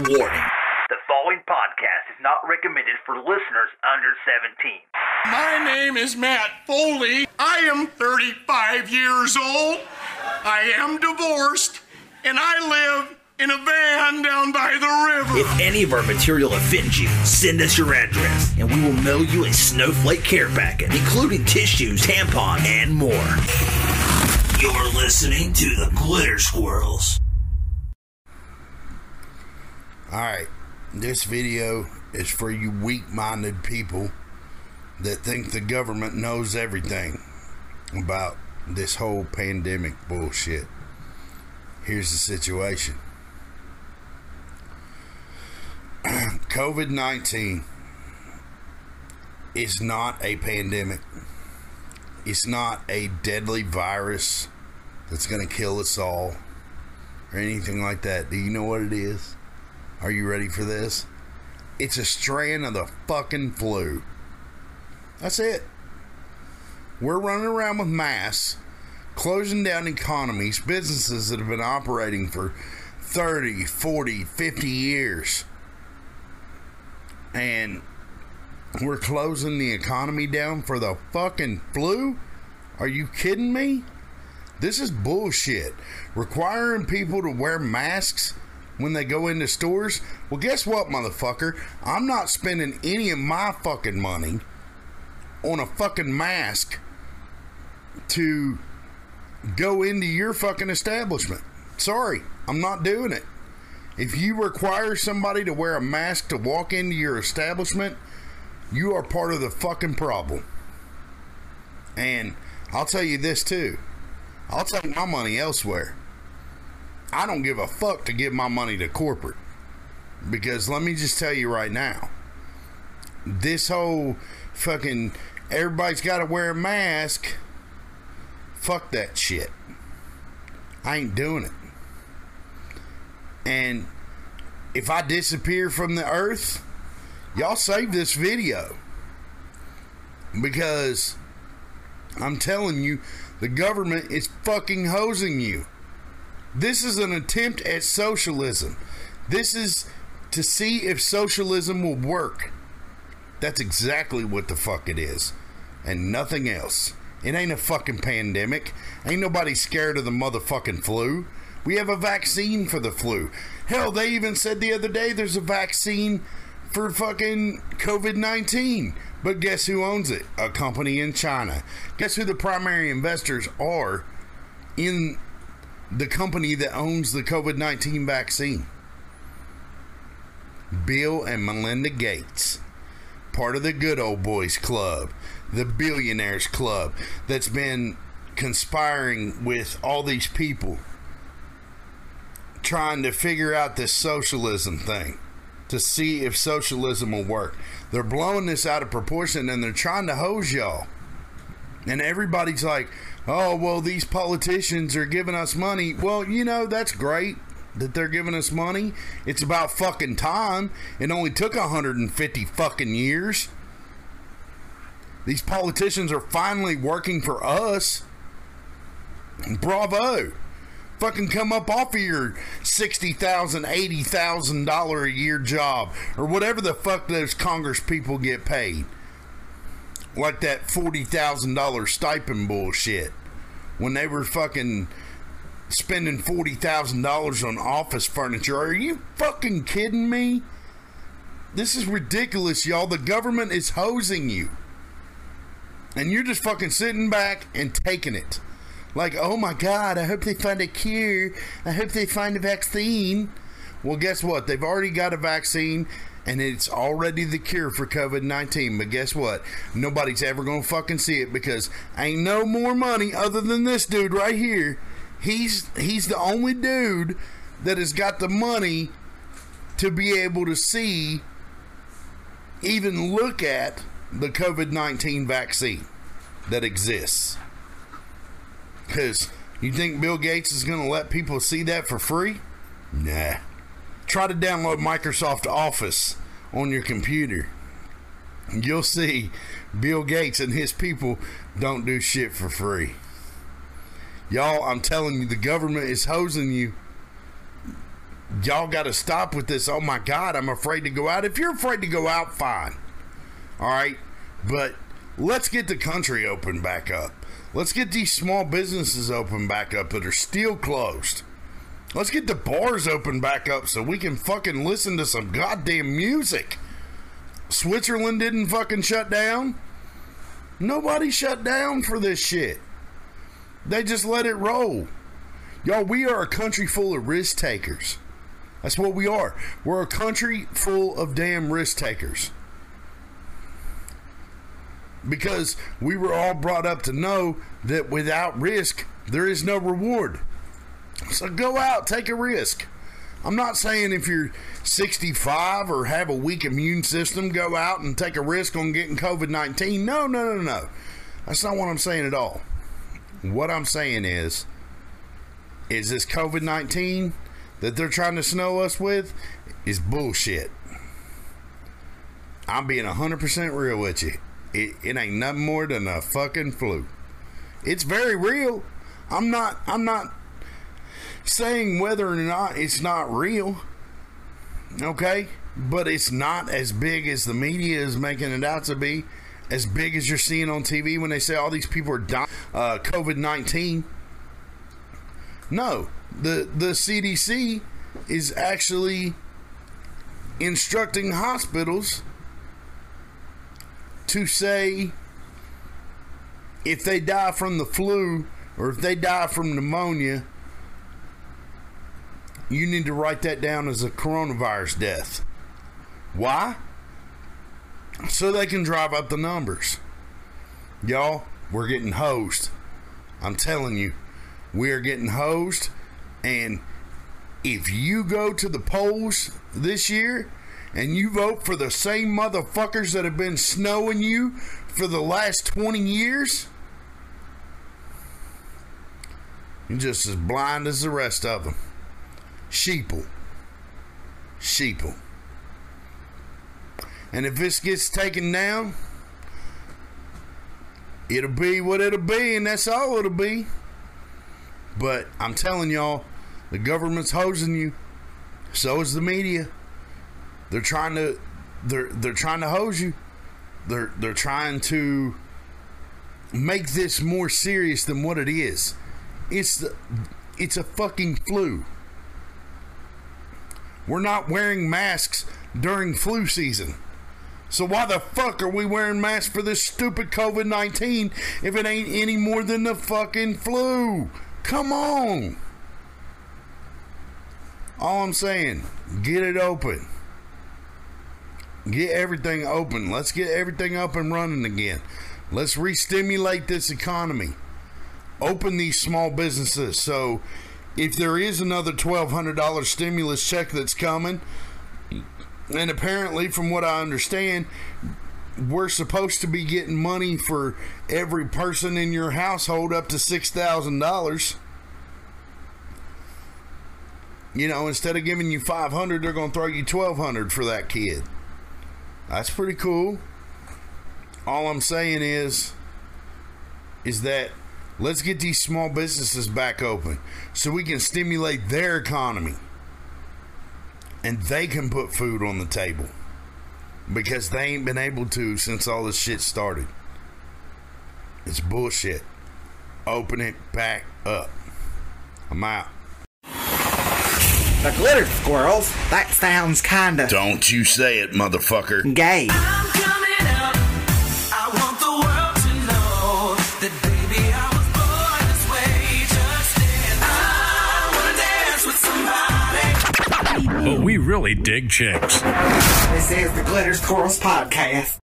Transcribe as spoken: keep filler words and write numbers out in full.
Warning. The following podcast is not recommended for listeners under seventeen. My name is Matt Foley. I am thirty-five years old. I am divorced, and I live in a van down by the river. If any of our material offends you, send us your address, and we will mail you a snowflake care packet, including tissues, tampon, and more. You're listening to the Glitter Squirrels. Alright, this video is for you weak-minded people that think the government knows everything about this whole pandemic bullshit. Here's the situation. COVID nineteen is not a pandemic. It's not a deadly virus that's going to kill us all or anything like that. Do you know what it is? Are you ready for this? It's a strand of the fucking flu. That's it. We're running around with masks, closing down economies, businesses that have been operating for thirty, forty, fifty years. And we're closing the economy down for the fucking flu? Are you kidding me? This is bullshit. Requiring people to wear masks when they go into stores? Well, guess what, motherfucker? I'm not spending any of my fucking money on a fucking mask to go into your fucking establishment. Sorry, I'm not doing it. If you require somebody to wear a mask to walk into your establishment, you are part of the fucking problem. And I'll tell you this too. I'll take my money elsewhere. I don't give a fuck to give my money to corporate. Because let me just tell you right now, this whole fucking everybody's got to wear a mask, fuck that shit. I ain't doing it. And if I disappear from the earth, y'all save this video. Because I'm telling you, the government is fucking hosing you. This is an attempt at socialism. This is to see if socialism will work. That's exactly what the fuck it is. And nothing else. It ain't a fucking pandemic. Ain't nobody scared of the motherfucking flu. We have a vaccine for the flu. Hell, they even said the other day there's a vaccine for fucking COVID nineteen. But guess who owns it? A company in China. Guess who the primary investors are in the company that owns the COVID nineteen vaccine? Bill and Melinda Gates. Part of the good old boys club. The billionaires club that's been conspiring with all these people trying to figure out this socialism thing to see if socialism will work. They're blowing this out of proportion and they're trying to hose y'all. And everybody's like, oh, well, these politicians are giving us money. Well, you know, that's great that they're giving us money. It's about fucking time. It only took one hundred fifty fucking years. These politicians are finally working for us. Bravo. Fucking come up off of your sixty thousand dollars, eighty thousand dollars a year job or whatever the fuck those Congress people get paid. Like that forty thousand dollars stipend bullshit. When they were fucking spending forty thousand dollars on office furniture. Are you fucking kidding me? This is ridiculous, y'all. The government is hosing you. And you're just fucking sitting back and taking it. Like, oh my God, I hope they find a cure. I hope they find a vaccine. Well, guess what? They've already got a vaccine, and it's already the cure for COVID nineteen. But guess what? Nobody's ever going to fucking see it because ain't no more money other than this dude right here. He's, he's the only dude that has got the money to be able to see, even look at the COVID nineteen vaccine that exists. Because you think Bill Gates is going to let people see that for free? Nah. Try to download Microsoft Office on your computer. You'll see Bill Gates and his people don't do shit for free. Y'all, I'm telling you, the government is hosing you. y'all got to stop with this. Oh my God, I'm afraid to go out. If you're afraid to go out, fine. All right. But let's get the country open back up. Let's get these small businesses open back up that are still closed. Let's get the bars open back up so we can fucking listen to some goddamn music. Switzerland didn't fucking shut down. Nobody shut down for this shit. They just let it roll. Y'all, we are a country full of risk takers. That's what we are. We're a country full of damn risk takers. Because we were all brought up to know that without risk, there is no reward. So go out, take a risk. I'm not saying if you're sixty-five or have a weak immune system, go out and take a risk on getting covid nineteen. No, no, no, no. That's not what I'm saying at all. What I'm saying is, is this covid nineteen that they're trying to snow us with is bullshit. I'm being one hundred percent real with you. It, it ain't nothing more than a fucking flu. It's very real. I'm not, I'm not saying whether or not it's not real. Okay? But it's not as big as the media is making it out to be. As big as you're seeing on T V when they say all these people are dying uh, covid nineteen. No. The, the C D C is actually instructing hospitals to say if they die from the flu or if they die from pneumonia, you need to write that down as a coronavirus death. Why? So they can drive up the numbers. Y'all, we're getting hosed. I'm telling you, we are getting hosed. And if you go to the polls this year and you vote for the same motherfuckers that have been snowing you for the last twenty years, you're just as blind as the rest of them. Sheeple. Sheeple. And if this gets taken down, it'll be what it'll be, and that's all it'll be. But I'm telling y'all, the government's hosing you. So is the media. They're trying to they're they're trying to hose you. They're they're trying to make this more serious than what it is. It's the it's a fucking flu. We're not wearing masks during flu season. So why the fuck are we wearing masks for this stupid covid nineteen if it ain't any more than the fucking flu? Come on. All I'm saying, get it open. Get everything open. Let's get everything up and running again. Let's re-stimulate this economy. Open these small businesses. So if there is another twelve hundred dollars stimulus check that's coming, and apparently from what I understand, we're supposed to be getting money for every person in your household up to six thousand dollars. You know, instead of giving you five hundred dollars, they're going to throw you twelve hundred dollars for that kid. That's pretty cool. All I'm saying is, is that let's get these small businesses back open so we can stimulate their economy. And they can put food on the table. Because they ain't been able to since all this shit started. It's bullshit. Open it back up. I'm out. The glitter squirrels? That sounds kinda... Don't you say it, motherfucker. Gay. I'm coming up. I want the world to know that baby I was born this way. Just dance. I wanna dance with somebody. But we really dig chicks. This is the Glitter Squirrels Podcast.